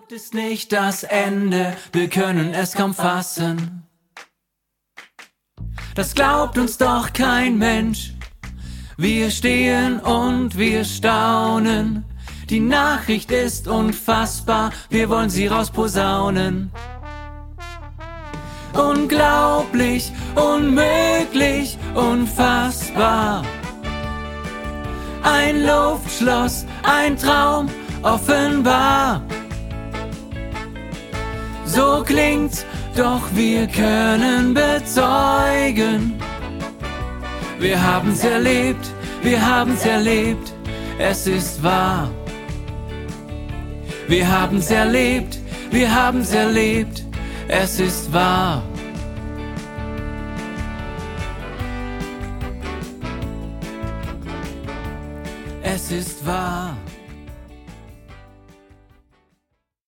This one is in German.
Ist nicht das Ende, wir können es kaum fassen. Das glaubt uns doch kein Mensch. Wir stehen und wir staunen. Die Nachricht ist unfassbar, wir wollen sie rausposaunen. Unglaublich, unmöglich, unfassbar. Ein Luftschloss, ein Traum, offenbar. So klingt's, doch wir können bezeugen. Wir haben's erlebt, es ist wahr. Wir haben's erlebt, es ist wahr. Es ist wahr.